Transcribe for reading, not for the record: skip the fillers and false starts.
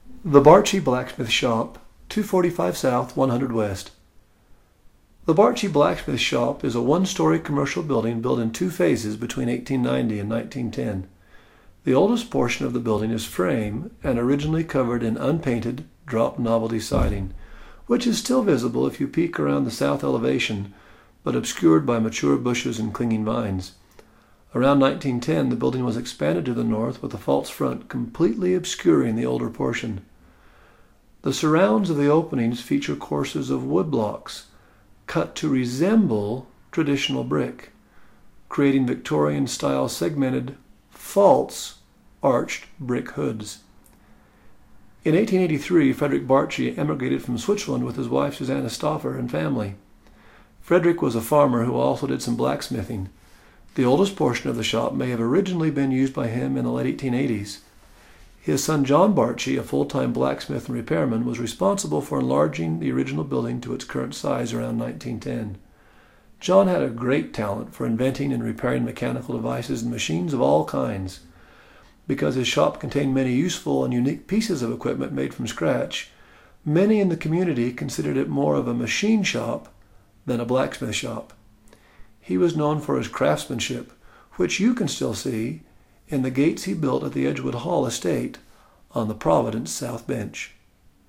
The Bartschey Blacksmith Shop, 245 South, 100 West. The Bartschey Blacksmith Shop is a one-story commercial building built in two phases between 1890 and 1910. The oldest portion of the building is frame and originally covered in unpainted, drop novelty siding, which is still visible if you peek around the south elevation, but obscured by mature bushes and clinging vines. Around 1910, the building was expanded to the north with a false front completely obscuring the older portion. The surrounds of the openings feature courses of wood blocks, cut to resemble traditional brick, creating Victorian-style segmented, false, arched brick hoods. In 1883, Frederick Bartschey emigrated from Switzerland with his wife Susanna Stauffer and family. Frederick was a farmer who also did some blacksmithing. The oldest portion of the shop may have originally been used by him in the late 1880s. His son John Bartschey, a full-time blacksmith and repairman, was responsible for enlarging the original building to its current size around 1910. John had a great talent for inventing and repairing mechanical devices and machines of all kinds. Because his shop contained many useful and unique pieces of equipment made from scratch, many in the community considered it more of a machine shop than a blacksmith shop. He was known for his craftsmanship, which you can still see in the gates he built at the Edgewood Hall estate on the Providence South Bench.